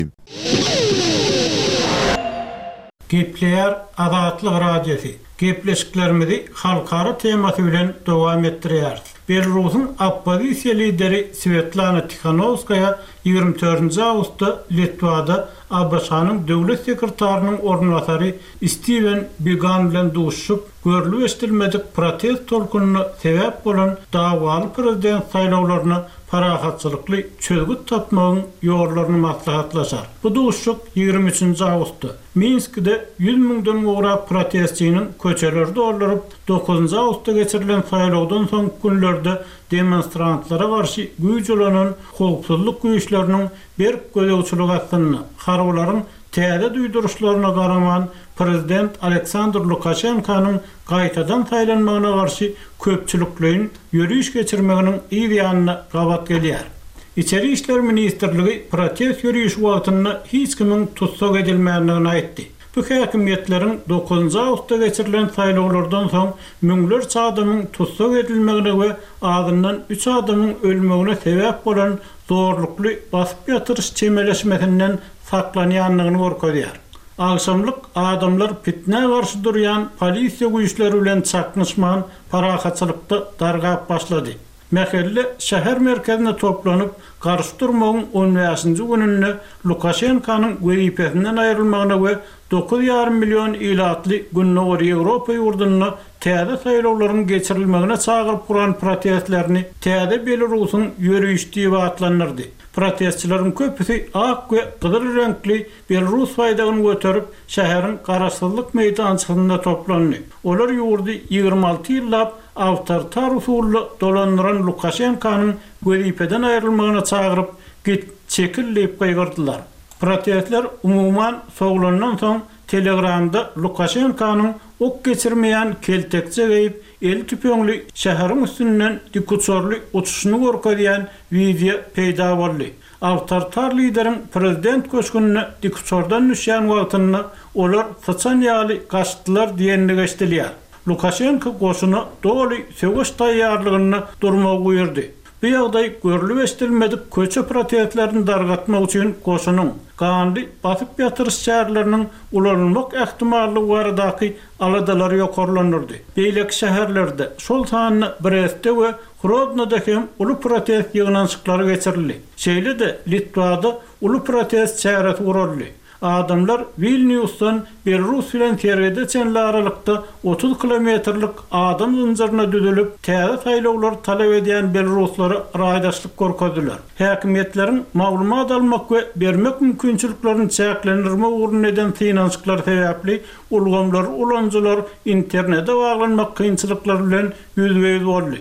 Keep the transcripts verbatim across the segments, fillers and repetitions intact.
Gepleyer Azatlyk Radiosi. Gepleşiklerimizi halkara teması bilen dowam etdirýär. Belarusyň oppozisiýa lideri Svetlana Tikhanovskaya ýygrimi dördünji awgustda Litvada A B Ş'nyň döwlet sekretarynyň ornatary Steven Biegun bilen duşup görülüp estilmedik protest tolkunyny sebäp bolan dawaly prezident saýlawlaryna parahatçylykly çözgüt tapmagyň ýollaryny maslahatlaşar. Bu duşuk ýygrimi üçinji awgustda Minskde yüz miňden ugrap protestçiniň köçeleri doldurup dokuzunji awgustda geçirilen saýlawdan soň günlerde demonstrantlara garşy güýç olanan howpsuzlyk güýçleriniň bir gözegçilik astyny harwlaryň täze duýduruşlaryna garaman prezident Aleksandr Lukashenkanyň gaýtadan saýlanmagyna garşy köpçülikliň ýürüýüş geçirmeginiň ýa-da gabat gelýär. İçeri İşler Ministerligi protest ýürüýüşi wagtyny hiç kimiň tutsak edilmänligini aýtdy. Bu häkimetleriň dokuzunji awgustda geçirilen saýlawlardan soň müňlerçe adamyň tutsak edilmegine we agyndan üç adamyň ölmegine sebäp bolan zorlukly basyp ýatyryş çemeleşmesinden saklanýanlygyny gorkadýar. Agşamlyk adamlar fitne garşy durýan polisiýa güýçleri bilen çaknyşman parahatçylykda dargap başlady. Mehelle şäher merkezine toplanyp garşy durmagyň on beşinji gününde Lukashenkanyň wezipesinden aýrylmagyna we dokuz ýarym million ilatly Günnoğur Ýewropa ýurduny täze saýlawlaryň geçirilmegine çagyryp guran protestlerini täze Belarusyň ýürüýüş diýip atlanyrdy. Protestçilerin köpüsi ak ve kızıl renkli Belarus faydagını götürüp şehrin Karasyzlyk meydançygynda toplandy. Olar ýurdy ýygrimi alty ýyllap awtoritar usuly dolandyran Lukashenkanyň wezipeden aýrylmagyna çagyryp git çekilip gaýgyrdylar. Protestler umuman soglandan soň Telegramda Lukashenkanyň ok geçirmeýän keltekçe geýip el tüpöňli şäherin üstünden dikutsorly uçuşyny gorkadýan video peýda boldy. Awtoritar lideriň prezident köşkünde dikutsordan düşýän wagtyny olar saçan ýaly gaçdylar diýenligi eşdilýär. Lukashenko goşuny doly söwüş taýýarlygyny durmagy buyurdy. Bu ýagdaý görülüp estilmedik köçe protestlerini dargatmak üçin goşunyň ganly basyp ýatyryş şäherleriniň ulanmak ähtimallygy baradaky aladalary ýokarlanyrdy. Beýleki şäherlerde şol sanyny Brestde we Grodnoda hem uly protest ýygnançyklary geçirildi. Şeýle-de Litvada uly protest çäret uruldy. Adamlar Vilniusdan Belarus bilen tergede çenli aralykda otuz kilometrlik adam zynjyryna düzülüp täze saýlawlar talap edýän Belaruslara raýdaşlyk gorkadylar. Häkimetleriň maglumat almak we bermek mümkinçiliklerini çäklendirme ugrun eden finançyklar sebäpli ulgamlar, ulanjylar internete baglanmak kynçylyklary bilen ýüzbeýiz boldy.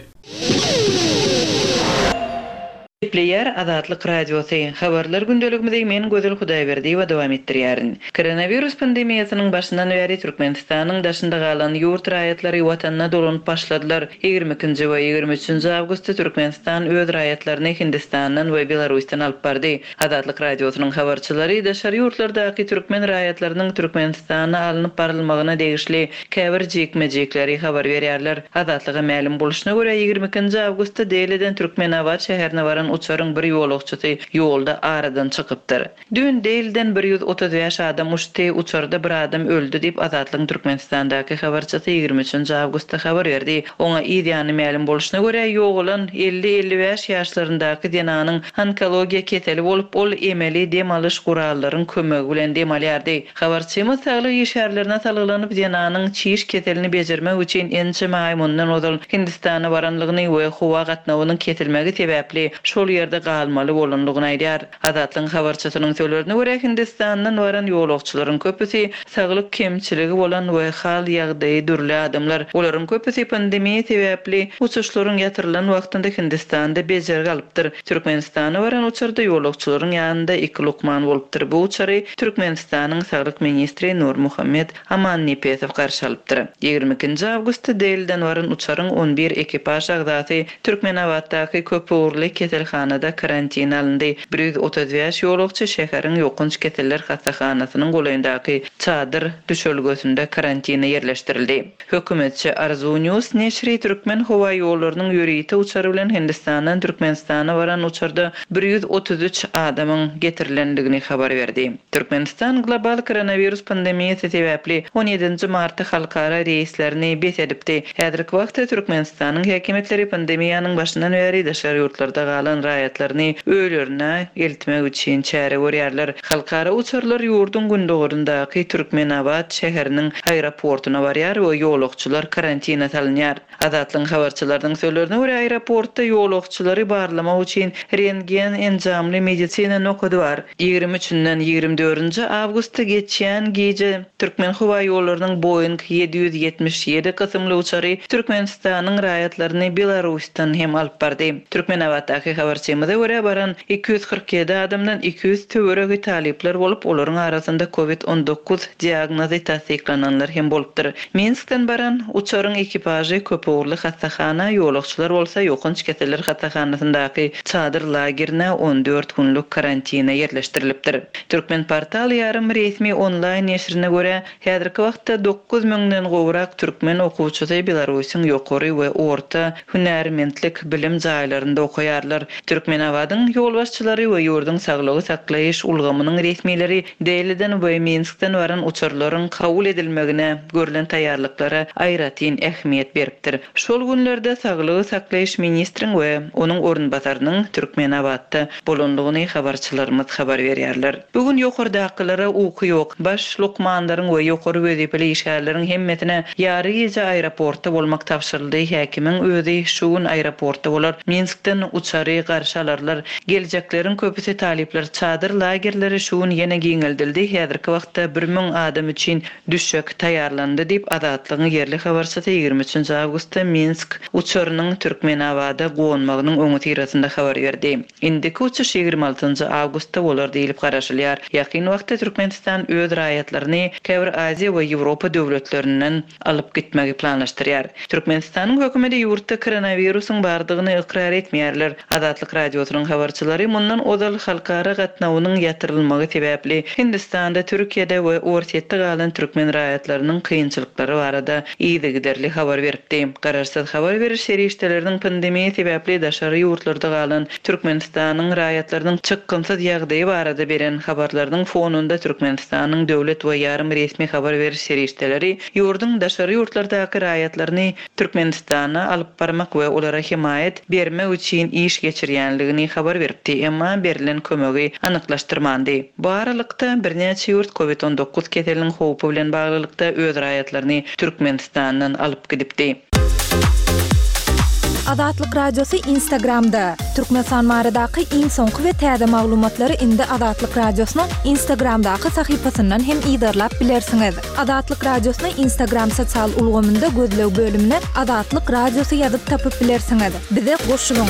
Gepleyer Azatlyk Radiosi. Habarlar gündeligimizde men Gözel Hudaýberdi we dowam etdirýärin. Koronavirus pandemiýasynyň başyndan beri Türkmenistanyň daşynda galan ýurt raýatlary watanyna dolanyp başladylar. ýygrimi ikinji we ýygrimi üçinji awgustda Türkmenistan öz raýatlaryny Hindistandan we Belarusdan alyp bardy. Azatlyk Radiosynyň habarçylary daşary ýurtlardaky türkmen raýatlarynyň Türkmenistana alınıp barylmagyna degişli käbir jekmejekleri habar berýärler. Azatlyga ma'lum boluşyna görä ýygrimi ikinji awgustda Deýleden Türkmenawat şäherine baran uçarın bir ýolagçysy ýolda aradan çykypdyr. Dün Deýleden bir ýüz otuz beş adam uçdy, uçarda bir adam öldü diýip Azatlyk Türkmenistandaky habarçysy ýygrimi üçinji awgustda habar berdi. Oňa ýa-da ma'lum boluşyna görä ýoğulan elli elli beş ýaşlaryndaky denanyň onkologiýa keteli bolup ol emeli dem alyş gurallaryň kömegi bilen dem alýardy. Habarçymyz saglyk ýeşärlerine salgylanyp denanyň çiş ketelini bejermek üçin ençe maýmundan odal Hindistana baranlygyny we howa gatnawynyň ketilmegi sebäpli şol ýerde galmaly bolanlygyny aýdýar. Azatlyň habarçysynyň söýlerine görä Hindistandan baran ýolagçylaryň köpüsi saglyk kemçiligi bolan we hal ýagdaýy dürli adamlar. Olaryň köpüsi pandemiýa sebäpli uçuşlaryň ýatyrylan wagtynda Hindistanda bejer galypdyr. Türkmenistana baran uçarda ýolagçylaryň ýanynda iki lukman bolupdyr. Bu uçary Türkmenistanyň saglyk ministri Nur Muhammed Amannipesow garşy alypdyr. ýygrimi ikinji awgustda Deýleden baran uçaryň on bir ekipaż agzasy Türkmenawatdaky köp uğurly ketelhana hastahanada karantin alındy. bir yüz otuz beş ýolagçy şäheriň ýokunç keteller hasahanasynyň golaýyndaky çadyr düşölgösünde karantine yerleştirildi. Hökümetçi Arzu News neşri Türkmen howa ýollarynyň ýörüýte uçary bilen Hindistandan Türkmenistana baran uçarda bir yüz otuz üç adamyň getirilendigini habar berdi. Türkmenistan global koronavirus pandemiýasy sebäpli on ýedinji martda halkara reislerini besedipdi. Häzirki wagtda Türkmenistanyň häkimetleri pandemiýanyň başyndan beri daşary ýurtlarda galan raýatlaryny öýlerine eltmek üçin çäre görýärler. Halkara uçarlar ýurdun gündogurundaky Türkmenabad şäheriniň aeroportuna barýar we ýolagçylar karantina salynýar. Adatlyň habarçylaryň söýlerine görä aeroportda ýolagçylary barlamak üçin rentgen enjamly medisina nokudy bar. ýygrimi üçinden ýygrimi dördünji awgustda geçýän gece Türkmen howa ýollarynyň Boeing yedi yüz yetmiş ýedi kysymly uçary Türkmenistanyň raýatlaryny Belarusdan hem alyp bardy. Türkmenabaddaky habarçymyza görä baran iki yüz kırk yedi adamdan iki yüz töweregi talipler bolup, olaryň arasynda covid on dokuz diagnozy tasdiklananlar hem bolupdyr. Minskden baran uçaryň ekipaji köpügürli hastahana, ýolagçylar bolsa ýokunç keteller hastahanasyndaky çadyr lagerine on dört günlük karantina yerleşdirilipdir. Türkmen portal ýarym resmi online neşrine görä häzirki wagtda dokuz müňden gowrak türkmen okuwçysy Belarusyň ýokary we orta hünärmentlik bilim jaýlarynda okuýarlar. Türkmenabadyň ýolbaşçylary we ýurdun saglygy saklaýyş ulgamynyň resmileri Deliden we Minskden baran uçarlaryň kabul edilmegine görülen taýýarlyklara aýratyn ähmiýet beripdir. Şol günlerde saglygy saklaýyş ministriň we onuň orunbasarynyň Türkmenabadda bolandygyny habarçylarymyz habar berýärler. Bugün ýokardakylara uky ýok. Baş lukmanlaryň we ýokary wezipeli işgärleriň hemmetine ýary gece aeroportda bolmak tapşyryldy. Häkimiň özi şu gün aeroportda bolar. Minskden uçary garşy alarlar. Geljekleriň köpüsi talipler çadyr lagerleri şu gün ýene giňeldildi. Häzirki wagtda bir müň adam üçin düşek taýýarlandy diýip Adatlygyň yerli habarçysy ýygrimi üçinji awgustda Minsk uçarynyň Türkmenabada gonmagynyň öňü tirasynda habar berdi. Indiki uçuş ýygrimi altynji awgustda bolar diýilip garaşylýar. Ýakyn wagtda Türkmenistan öz raýatlaryny Käbir Aziýa we Ýewropa döwletlerinden alyp gitmegi planlaşdyrýar. Türkmenistanyň hökümeti ýurtda koronawirusyň bardygyny ikrar etmeýärler. Adatlyk radiosynyň habarçylary mundan odal halkara gatnawynyň ýatyrylmagy sebäpli Hindistanda, Türkiýede we Orsetde galan türkmen raýatlarynyň kynçylyklary barada ýygy giderli habar beripdi. Garaşsyz habar beriş serişdeleriniň pandemiýa sebäpli daşary ýurtlarda galan Türkmenistanyň raýatlarynyň çykgynsyz ýagdaýy barada beren habarlarynyň fonunda Türkmenistanyň döwlet we ýarym resmi habar beriş serişdeleri ýurdun daşary ýurtlardaky raýatlaryny Türkmenistana alyp barmak we olara himayet bermek üçin iş geçirýänligini habar beripdi, emma berilen kömegi anyklaşdyrmandy. Bu aralykda birnäçe ýurt covid on dokuz keteliniň howpy bilen baglykda öz raýatlaryny Türkmenistandan alyp gidipdi. Adatlyk radiosu Instagramda. Türkmenistan maradaky iň soňky we täze maglumatlary indi Adatlyk radiosynyň Instagramdaky sahypasyndan hem ýydarlap bilersiňiz. Adatlyk radiosyny Instagram sosial ulgamynda gözlew bölümine Adatlyk radiosu ýazyp tapyp bilersiňiz. Bize goşulyň.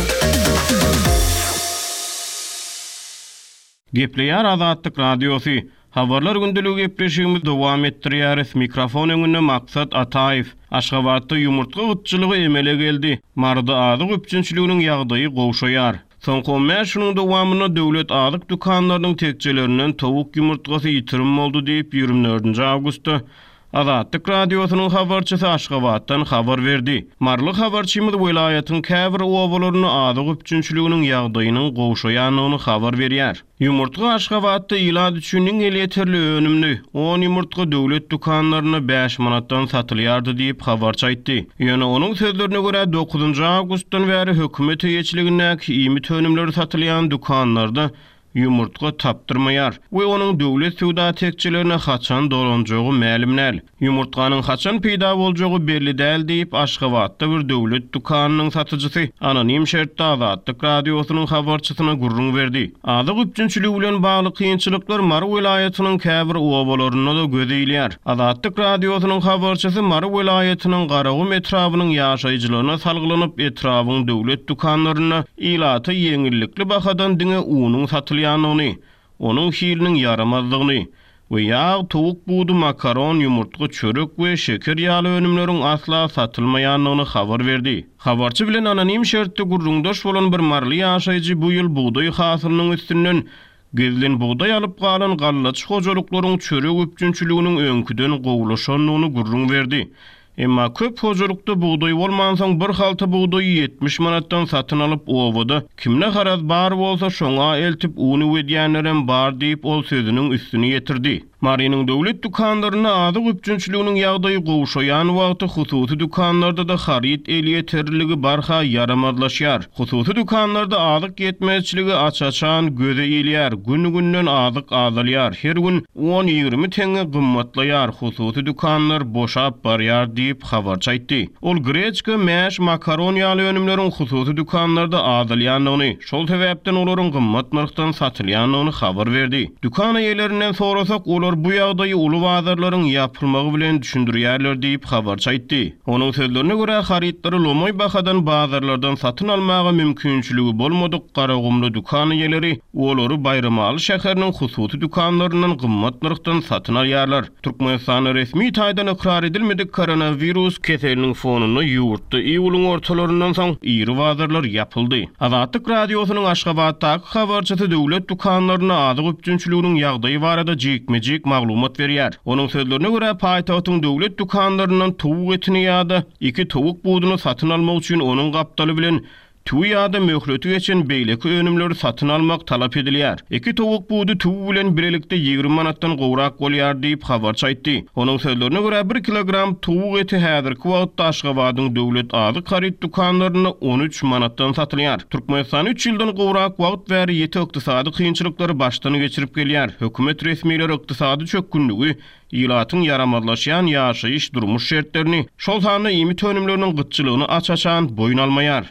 Gepleýär Adatlyk radiosu. Habarlar gündeligi gepleşigimiz dowam etdirýäris. Mikrofon öňünde Maksat Ataýew. Aşgabatda ýumurtga gutçylygy emele geldi. Marda azyk öpçünçiliginiň ýagdaýy gowşaýar. Soňky on beş ýylyň dowamyna döwlet azyk dükanlarynyň tekçelerinden towuk ýumurtgasy ýitirim boldy diýip ýygrimi dördünji awgustda Adatlyk radiosynyň habarçysy Aşgabatdan habar berdi. Marly habarçymyz welaýatyň käbir owalaryny azyk öpçünçiliginiň ýagdaýynyň gowşaýanyny habar berýär. Ýumurtga Aşgabatda ýylad üçin eleterli önümli on ýumurtga döwlet dükanlaryna beş manatdan satylýardy diýip habarçy aýtdy. Ýöne onuň sözlerine görä dokuzunji awgustdan bäri hökümet ýeçiligindäki ýymit önümleri satylýan dükanlarda ýumurtga tapdyrmaýar we onuň döwlet suwda tekçilerine haçan dolanjagy ma'lum näl. Ýumurtganyň haçan peýda boljagy belli däl diýip Aşgabatda bir döwlet dukanynyň satyjysy anonim şertde Adatlyk radiosynyň habarçysyna gurrun berdi. Azyk öpçünçiligi bilen bagly kynçylyklar Mara welaýatynyň käbir owalaryna da gözeýilýär. Adatlyk radiosynyň habarçysy Mara welaýatynyň Garagum etrabynyň ýaşaýjylaryna salgylanyp etrabyň döwlet dukanlaryna ýylaty ýeňillikli bahadan diňe unuň satylýanyny, onuň şiiriniň yaramazlygyny, we yağ, tavuk buğdu, makaron, yumurtga, çörek we şeker ýaly önümleriň asla satylmaýanlygyny habar berdi. Habarçy bilen anonim şertde gurrundaş bolan bir marly ýaşaýjy bu ýyl buğday hasylynyň üstünden gezlen buğday alyp galan gallaç hojalyklaryň çörek üpjünçiliginiň öňküden gowulaşanlygyny gurrun berdi. Emma köp hojulukda buğday bolmansaň bir halta buğday yetmiş manatdan satyn alyp owada kimne haraz bar bolsa şoňa eltip uny wedýänlerem bar diýip ol sözüniň üstüne ýetirdi. Marynyň döwlet dukanlaryna adyk üpjünçiliginiň ýagdaýy gowuşaýan wagty hususy dukanlarda da harit eliýeterligi barha yaramazlaşýar. Hususy dukanlarda adyk ýetmezçiligi açaçan göze elýär, gün-günden adyk azalýar. Her gün on ýygrimi teňe gymmatlaýar. Hususy dukanlar boşap barýar diýip habar çaýtdy. Ol greçka, mäş, makaron ýaly önümleriň hususy dukanlarda azalýanlygyny, şol sebäpden olaryň gymmat narxdan satylýanlygyny habar berdi. Dukan eýlerinden sorasak olar bu ýagdaýy uly bazarlaryň ýapylmagy bilen düşündirýärler diýip habar çaýtdy. Onuň sözlerine görä haritleri lomoy bahadan bazarlardan satyn almagy mümkinçiligi bolmadyk garagumly dukan eýleri olary Bayramaly şäheriniň hususy dukanlaryndan gymmat narxdan satyn alýarlar. Türkmenistan resmi taýdan ikrar edilmedik koronavirus keseliniň fonuny ýurtda iýulyň ortalaryndan soň iri bazarlar ýapyldy. Azatlyk radiosynyň Aşgabatdaky habarçysy döwlet dukanlaryna adyk üpjünçiliginiň ýagdaýy barada jekmejek maglumat berýär. Onuň sözlerine görä paýtagtyň döwlet dukanlarynyň towuk etini ýa-da iki towuk buğduny satyn almak üçin onuň gapdaly bilen tüw ýa-da möhleti geçen beýleki önümleri satyn almak talap edilýär. Iki towuk buğdu tüw bilen birelikde ýygrimi manatdan gowrak bolýar diýip habar çaýtdy. Onuň sözlerine görä bir kilogram towuk eti häzirki wagtda Aşgabatyň döwlet adyk harit dukanlaryna on üç manatdan satylýar. Türkmenistan üç ýyldan gowrak wagt bäri ýeti ykdysady kynçylyklary başdan geçirip gelýär. Hökümet resmiýetleri ykdysady çökkünligi ýylatyň yaramazlaşýan ýaşaýyş durmuş şertlerini, şol sany ýymit önümleriniň gytçylygyny açaçan boyun almaýar.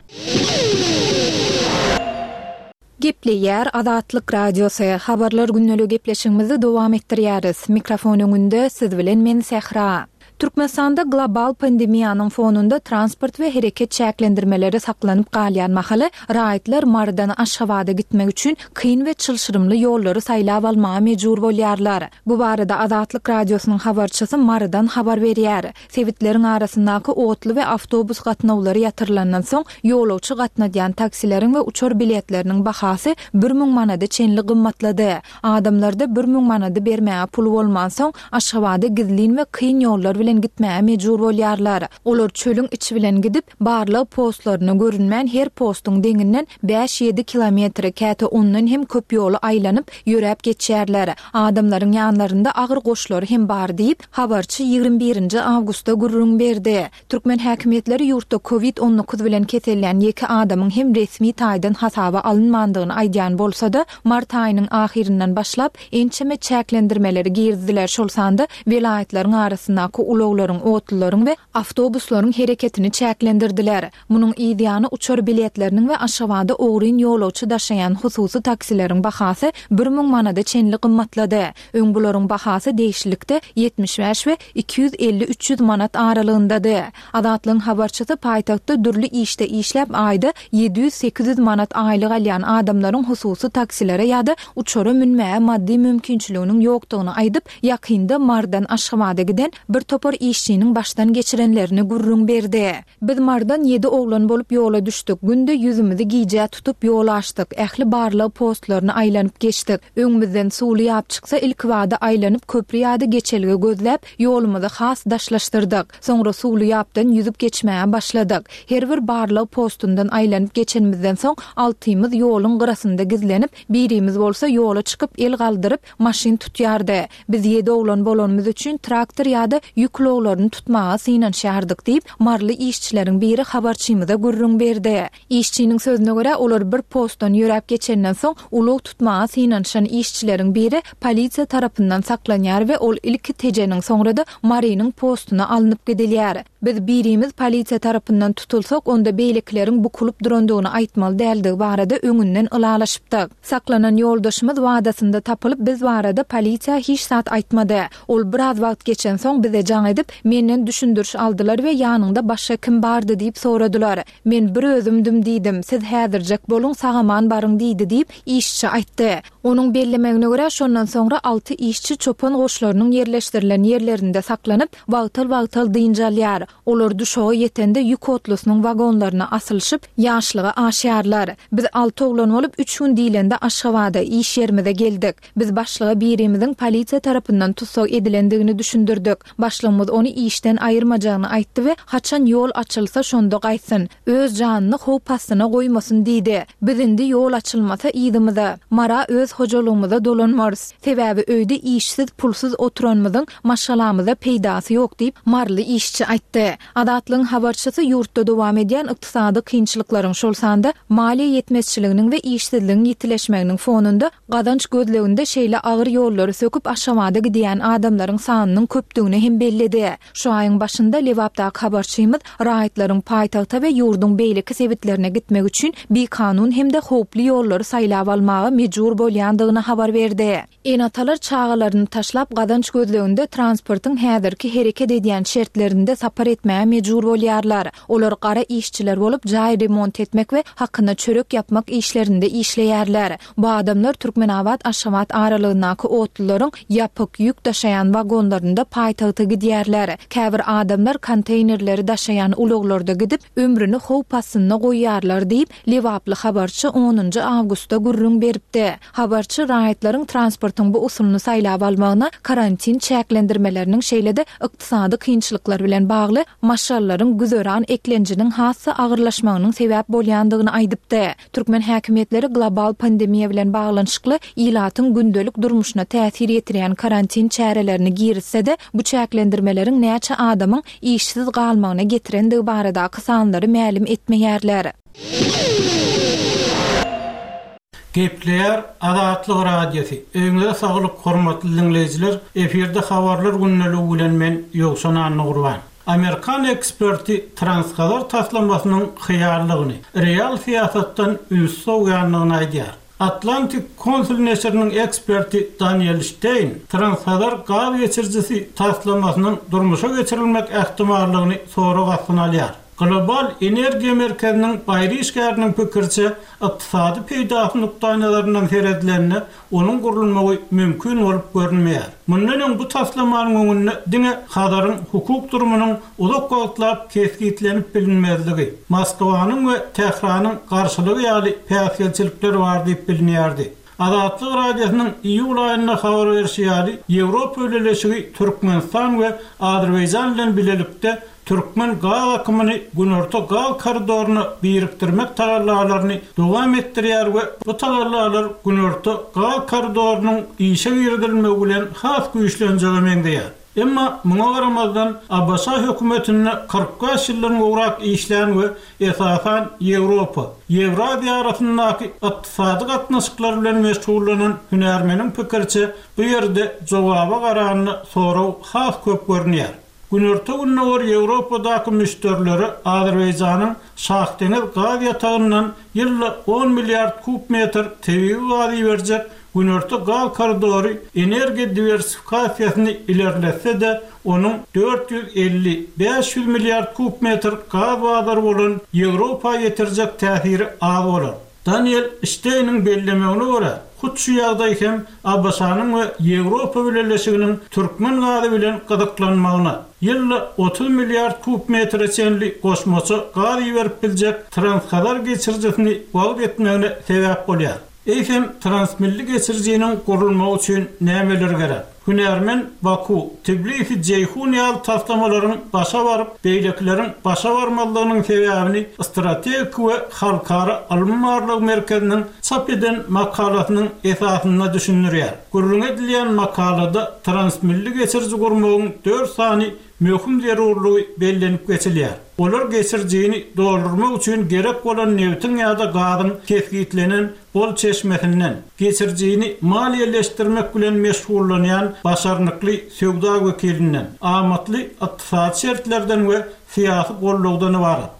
Gepleýär Azatlyk radiosu habarlar günnälik gepleşigimizi dowam etdirýäris. Mikrofon öňünde siz bilen men Sehra. Türkmenistanda global pandemiýanyň fonunda transport we hereket çäklendirmeleri saklanyp galýan mahaly raýatlar mardan Aşgabatda gitmek üçin kyn we çylşyrymly ýollary saýlap almagy mejbur bolýarlar. Bu barada Azatlyk radiosynyň habarçysy mardan habar berýär. Sewitleriň arasyndaky otly we awtobus gatnawlary ýatyrylandan soň ýolawçy gatnadýan taksileriň we uçar biletleriniň bahasy bir müň manada çenli gymmatlady. Adamlarda bir müň manada bermäge pul bolman soň Aşgabatda gizlin we kyn ýollar gitmäge mejbur bolýarlar. Olar çölüň içi bilen gidip barly postlaryny görünmän her postuň deňinden beş ýedi kilometr käte ondan hem köp ýoly aýlanyp ýörep geçýärler. Adamlaryň ýanlarynda agyr goşlary hem bar diýip habarçy ýygrimi birinji awgustda gurrun berdi. Türkmen häkimetleri ýurtda covid on dokuz bilen kesellen iki adamyň hem resmi taýdan hasaba alınmandygyny aýdýan bolsa-da mart aýynyň ahirinden başlap ençeme çäklendirmeleri girdiler. Şol sanda vilayatlariň arasyndaky ulaglaryň, otlaryň we awtobuslaryň hereketini çäklendirdiler. Munyň ýa-da uçar biletleriniň we Aşgabatda ogryn ýolawçy daşaýan hususy taksileriň bahasy bir müň manada çenli gymmatlady. Öň bularyň bahasy değişiklikde yetmiş beş we iki yüz elli üç yüz manat aralygyndady. Azatlyň habarçysy paýtagtda dürli işde işläp aýda yedi yüz sekiz yüz manat aýlyk alýan adamlaryň hususy taksilere ýa-da uçara münmäge maddi mümkinçiliginiň ýokdugyny aýdyp ýakynda mardan Aşgabatda giden bir topar işçiniň başdan geçirenlerini gurrun berdi. Biz mardan yedi oglan bolup ýola düşdük. Günde yüzümizi giýje tutup ýol açdyk. Ähli barly postlaryny aýlanyp geçdik. Öňümizden suwly ýap çyksa ilk wada aýlanyp köprü ýa-da geçelge gözläp ýolumyzy has daşlaşdyrdyk. Soňra suwly ýapdan ýüzüp geçmäge başladyk. Her bir barly postundan aýlanyp geçenimizden soň altymyz ýoluň gyrasynda gizlenip, birimiz bolsa ýola çykyp el galdyryp maşyn tutýardy. Biz yedi oglan bolanymyz üçin traktor ýa-da ýükloglaryny tutmaga synan şäherdik diýip marly işçileriň biri habarçymyza gurrun berdi. İşçiniň sözüne görä olar bir postdan ýörep geçenden soň ulug tutmaga synanşan işçileriň biri polisiýa tarapyndan saklanýar we ol ilki tejeniň soňrada Marynyň postuna alınıp gidilýär. Biz birimiz polisiýa tarapyndan tutulsak onda beýlekleriň bukulup durandygyny aýtmaly däldi barada öňünden ılalaşypdyk. Saklanan ýoldaşymyz wadasynda tapylyp biz barada polisiýa hiç sat aýtmady. Ol biraz wagt geçen soň bize elan edip menden düşündürüş aldylar we ýanynda başga kim bardy diýip soradylar. Men bir özümdüm diýdim. Siz häzirjek boluň sagaman baryň diýdi diýip işçi aýtdy. Onuň bellemegine görä şondan soňra altı işçi çopan goşlarynyň yerleşdirilen yerlerinde saklanyp wagtal-wagtal dynjalýar. Olar duşağa ýetende ýük otlusynyň wagonlaryna asylşyp ýaşlyga aşýarlar. Biz altı oglan bolup üç gün diýilende Aşgabatda iş ýerimize geldik. Biz başlyga birimiziň polisiýa tarapyndan tutsak edilendigini düşündirdik. Başlygymyz ony işden aýyrmajagyny aýtdy we haçan ýol açylsa şonda gaýtsyn, öz janyny howp astyna goýmasyn diýdi. Biz indi ýol açylmasa ýydymyza, mara öz hojalygymyza dolanmaz. Sebäbi öýde işsiz, pulsuz oturanmyzyň maşgalamyza peýdasy ýok diýip marly işçi aýtdy. Adatlyň habarçysy ýurtda dowam edýän ykdysady kynçylyklaryň şol sanda maliýe ýetmezçiliginiň we işsizligiň ýitileşmeginiň fonunda gadanç gözleginde şeýle agyr ýollary söküp aşamada gidýän adamlaryň sanynyň köpdigini hem bellidi. Şu aýyň başynda Lewapda habarçymyz raýatlaryň paýtagta we ýurdun beýleki sebitlerine gitmek üçin bir kanun hem de howply ýollary saýlap almagy mejbur bolýandygyny habar berdi. Enatalar çağalaryny taşlap gadanç gözleginde transportyň häzirki hereket edýän şertlerinde sapar etmäge mejbur bolýarlar. Olar gara işçiler bolup jaý remont etmek we hakyna çörek yapmak işlerinde işleýärler. Bu adamlar Türkmenabad Aşgabat aralygyndaky otluların ýapyk ýük daşayan wagonlarynda paýtagta gidýärler. Käbir adamlar konteynerleri daşayan uluglarda gidip ömrüni howp astyna goýýarlar diýip Lewaply habarçy onuncu awgustda gurrun beripdi. Habarçy raýatlaryň transportyň bu usulny saýlap almagyna karantin çäklendirmeleriniň şeýlede ykdysady kynçylyklar bilen bagly maşallaryň güzöran eklenjiniň hassa agyrlaşmagynyň sebäp bolýandygyny aýdypdy. Türkmen häkimetleri global pandemiýa bilen baglanşykly ýylatyň gündelik durmuşyna täsir ýetirýän karantin çärelerini giritse-de bu çäklendirmeleriň näçe adamyň işsiz galmagyna getirendigi baradaky sanlary ma'lum etmeýärler. Gepleýär Azatlyk radiosi. Öňde saglyk hormatly dinleýijiler, efirde habarlar günneligi bilen men Ýogşan Anny Gurban. Amerikan eksperti transkalar taslamasynyň hyýarlygyny, real siýasatdan üns soňýanlygyny aýdýar. Atlantik Konsul neşriniň eksperti Daniel Stein, transkalar gaz geçirjisi taslamasynyň durmuşa geçirilmek ähtimallygyny soňra gatyny alýar. Global Energiýa Merkeziniň baýry işgäriniň pikirçe, ykdysady peýdasy nukdaýlaryndan seredilende onuň gurulmagy mümkin bolup görünmeýär. Mundan bu taslamanyň öňünde diňe hadaryň hukuk durumynyň uzak wagtlap keskitlenip bilinmezligi, Moskwanyň we Tehranyň garşylygy ýaly päsgelçilikler bar diýip bilinýärdi. Azatlyk radiosynyň iýul aýynda habar berýäri, Ýewropa öýleşigi Türkmenistan we Azerbaýjan bilen bilelikde Türkmen gaz akımını günorta gaz koridoruny biriktirmek taýarlalaryny dowam etdirýär we bu taýarlalar günorta gaz koridorunyň işe girilmegi bilen has güýçlenjegi meňdeýär. Emma muňa garamazdan Abbasa hökümetine kırk beş ýyldan gowrak işlän we esasan Ýewropa, Ýewrasiýa arasyndaky ykdysady gatnaşyklar bilen meşgullanan hünärmeniň pikirçe bu ýerde jogaba garanyny soraw has köp görünýär. Günorta günnäwer Ýewropadaky müşterileri Azerbaýjanyň Şahdeňiz gaz ýatagyndan ýylda on milliard kub metr tebii gaz berjek günorta gaz koridory energiýa diversifikasiýasyny ilerletse-de onuň dört yüz elli beş yüz milliard kub metr gaz bazary bolan Ýewropa ýetirjek täsiri az bolar. Daniel Stein'in bellemegine görä, Hutşu ýagdaý hem Abbasanyň we Ýewropa birleşiginiň Türkmen gazy bilen gazaklanmagyna ýylda otuz milliard kub metr çenli goşmaça gaz berip biljek transkadar geçirjisini wagt etmegine sebäp bolýar. Eýsem transmilli geçirjiniň gurulmagy üçin nämeler gerek? Hünärmen Baku, Tbilisi, Ceyhun ýaly taslamalaryň başa baryp, beýlekleriň başa barmalygynyň sebäbini strategik we halkara almanmarlyk merkeziniň çap eden makalasynyň esasyna düşündirýär. Gurulun edilýän makalada transmilli geçirji gurmagyň dört sany möhüm zerurlugy bellenip geçilýär. Olar geçirjini doldurmak üçin gerek bolan newtin ýa-da gazyň keskitlenen bol çeşmesinden geçirjini maliýeleşdirmek bilen meşgullanýan başarnykly söwda wekilinden, amatly ykdysady şertlerden we siýasy gollugdan ibaret.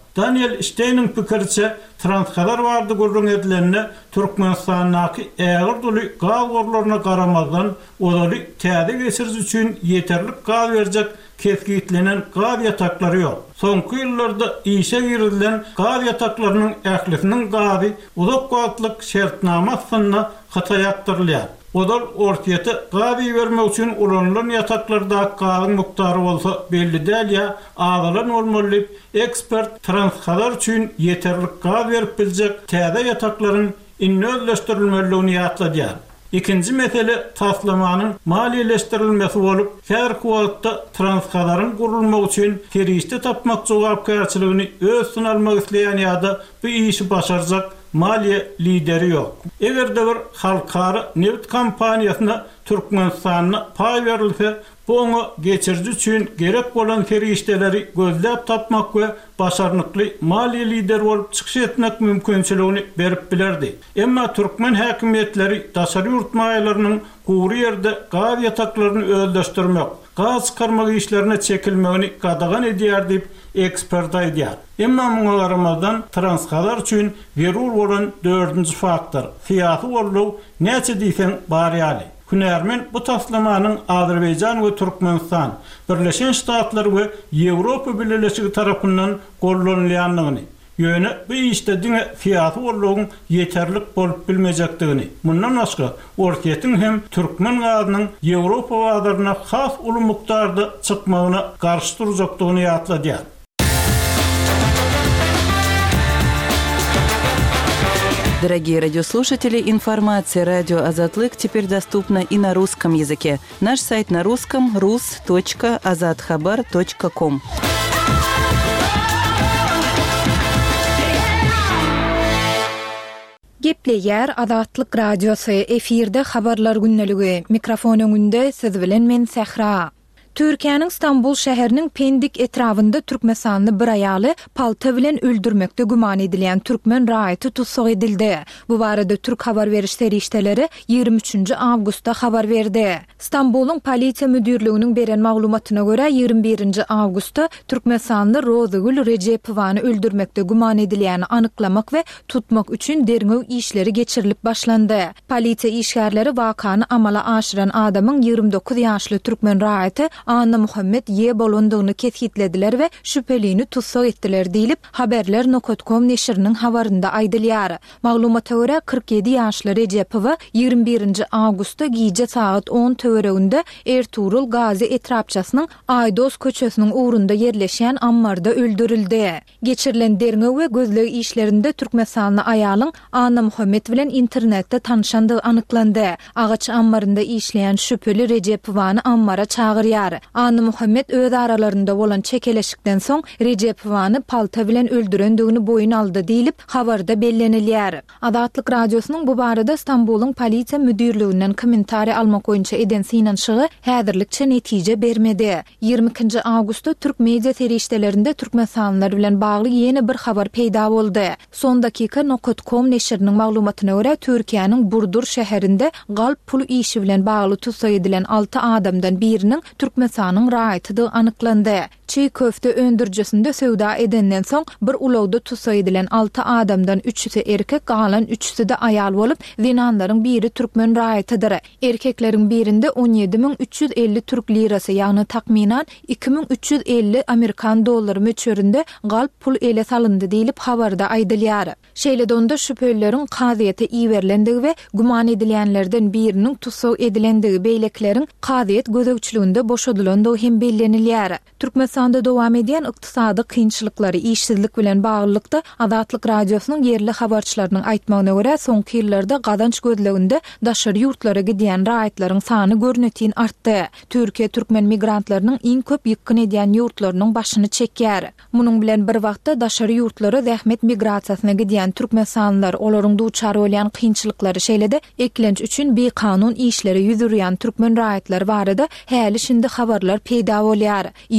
Daniel Stein'in pikirçe transxabar bardy gurrun edilenine Türkmenistanyňky ägir doly gaz gorlaryna garamazdan olaly täze geçiriz üçin yeterlik gaz berjek keskitlenen gaz ýataklary ýok. Soňky ýyllarda işe girilen gaz ýataklarynyň ählisiniň gazy uzak wagtlyk şertnama asynda hataýaktyrylýar. Odal ortiyete gazi vermek için ulanılan yataklarda gazın muhtarı olsa belli däl ya ağalan olmalı. Ekspert transxabar için yeterlik gaz verip bilecek täze yatakların innözleştirilmeliğini ýatladýar. İkinci mesele taslamanın maliýeleşdirilmesi bolup, her kuwatda transxabarın gurulmak için teriste tapmak jogapkärçiligini öz sınalmak isleýän ýa-da bu işi başarjak maliye lideri yok. Eger de bir halkara neft kampaniýasyna Türkmenistanyna pay berilse, bu onu geçirji üçin gerek bolan ferişdeleri gözläp tapmak we başarnykly maliye lider bolup çykyş etmek mümkinçiligini berip bilerdi. Emma Türkmen häkimetleri daşary ýurtmaýlarynyň gowry ýerde gaz ýataklaryny özleşdirmek, gaz çykarmak işlerine çekilmegini gadagan edýär diýip ekspert aýdýar. Emma muňa garamazdan transxabar üçin berur bolan dördünji faktor fiýaty bolýar, näçe diýsen barýaly. Hünärmen bu taslamanyň Azerbaýjan we Türkmenistan, Birleşen Ştatlar we Ýewropa Birleşigi tarapyndan gollanylýanlygyny, ýöne bu işde diňe fiýaty bolýan yeterlik bolup bilmejekdigini, mundan başga orkiýetiň hem Türkmen gazynyň Ýewropa bazaryna has uly mukdarda çykmagyna garşy durjakdygyny ýatladýar. Дорогие радиослушатели, информация «Радио Азатлык» теперь доступна и на русском языке. Наш сайт на русском — рус точка азатхабар точка ком. Gepleýär Azatlyk radiosy efirde habarlar günneligi. Mikrofon öňünde siz bilen men Sehra. Türkiýanyň Istanbul şäheriniň Pendik etrafynda Türkmenistanyny bir aýaly palta bilen öldürmekde güman edilýän türkmen raýaty tutsak edildi. Bu barada Türk habar beriş serişdeleri ýygrimi üçünji awgustda habar berdi. Istanbulyň polisiýa müdürliginiň beren maglumatyna görä ýygrimi birinji awgustda Türkmenistanyny Rozagül Rejepowany öldürmekde güman edilýäni anyklamak we tutmak üçin derňew işleri geçirilip başlandy. Polisiýa işgärleri wakany amala aşyran adamyň ýygrimi dokuz ýaşly türkmen raýaty Anna Muhammed ye bolondygyny keskitlediler we şüphelini tutsak etdiler diýilip haberler nokta com neşriniň habarynda aýdylýar. Maglumata görä kırk ýedi ýaşly Rejepowa ýygrimi birinji awgustda giýje saat on töwereginde Ertuğrul Gazi etrapçasynyň Aydos köçesiniň uğrunda yerleşýän ammarda öldürildi. Geçirilen derňew we gözlegi işlerinde Türkmenistanyny aýalyň Anna Muhammed bilen internetde tanışandygy anyklandy. Agaç ammarynda işleýän şüpheli Rejepowany ammara çağırýar. Anna Muhammed öz aralarında bolan çekeleşikden soň Rejepowany palta bilen öldürendigini boyun aldy diýilip habarda bellenilýär. Azatlyk radiosynyň bu barada Istanbulyň polisiýa müdürliginden kommentari almak boýunça eden synanşygy häzirlikçe netije bermedi. ýygrimi ikinji awgustda Türk media serişdelerinde Türkmenistanylar bilen bagly ýene bir habar peýda boldy. Son dakika nokta com neşriniň maglumatyna görä Türkiýanyň Burdur şäherinde galp pul işi bilen bagly tutsak edilen alty adamdan biriniň Türkmenistanyň raýatydy anyklandy. Çiğ köfte öndürjesinde söwda edenden soň bir ulawda tutsak edilen alty adamdan üçüsi erkek, galan üçüsi de aýal bolup, zinanlaryň biri türkmen raýatydyr. Erkekleriň birinde on ýedi miň üç ýüz elli türk lirasy, ýagny takminan iki miň üç ýüz elli Amerikan dollary möçberinde galp pul ele salyndy diýilip habarda aýdylýar. Şeýledonda şüphelilerin kaziýete iýerlendigi we guman edilýänlerden biriniň tutsak edilendigi beýlekleriň kaziýet gözegçiliginde boşadylandygy hem bellenilýär. Türkmenistanda dowam edýän ykdysady kynçylyklary, işsizlik bilen baglykda Azatlyk radiosynyň yerli habarçylarynyň aýtmagyna görä soňky ýyllarda gadanç gözleginde daşary ýurtlara gidýän raýatlaryň sany görnetin artdy. Türkiýe türkmen migrantlarynyň iň köp ýykyn edýän ýurtlarynyň başyny çekýär. Munyň bilen bir wagtda daşary ýurtlara zähmet migrasiýasyna gidýän türkmensanlar olaryň duçar bolýan kynçylyklary şeýlede eklenç üçin bekanun işleri ýüzürýän türkmen raýatlary barada häli şindi habarlar peýda bolýar. Ýyň aýynyň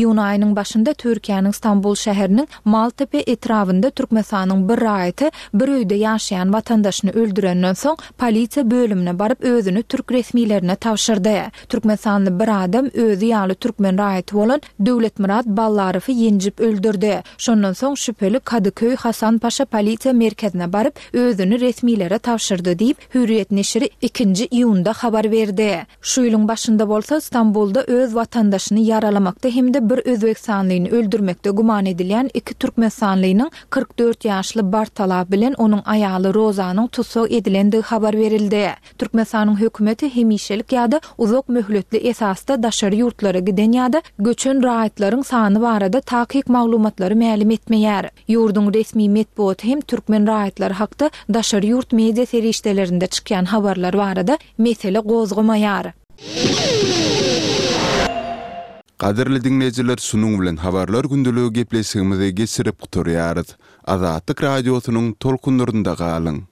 ýylyň başynda Türkiýanyň Istanbul şäheriniň Maltepe etrafynda Türkmenistanyň bir raýaty bir öýde ýaşaýan watandaşyny öldürenden soň polisiýa bölümine barıp özüni türk resmilerine tawşyrdy. Türkmenistanly bir adam özü ýaly türkmen raýaty bolan Döwletmurad Ballarowy ýenjip öldürdi. Şondan soň şüpheli Kadıköy Hasan Paşa polisiýa merkezine barıp özüni resmilere tawşyrdy diýip Hürriyet neşri ikinji iýunda habar berdi. Şu ýylyň başynda bolsa İstanbulda öz watandaşyny yaralamakda hemde bir Özbekistanlyny öldürmekde guman edilýän iki Türkmenstanlynyň kırk dört ýaşly Bartala bilen onuň aýaly Rozanyň tutsak edilendiği habar verildi. Türkmenistanyň hökümeti hemişelik ýa-da uzak möhletli esasda daşary ýurtlara giden ýa-da göçen raýatlaryň sany barada takyk maglumatlary ma'lum etmeýär. Ýurdun resmi medeniýeti hem türkmen raýatlary hakda daşary ýurt media serişdelerinde çykýan habarlar barada mesele gozgamaýar. Qadirli dinleyijiler, şunuň bilen habarlar gündüligi gepleşigimizi geçirip guturýarys. Azatlyk radiosynyň tolkunlarynda galyň.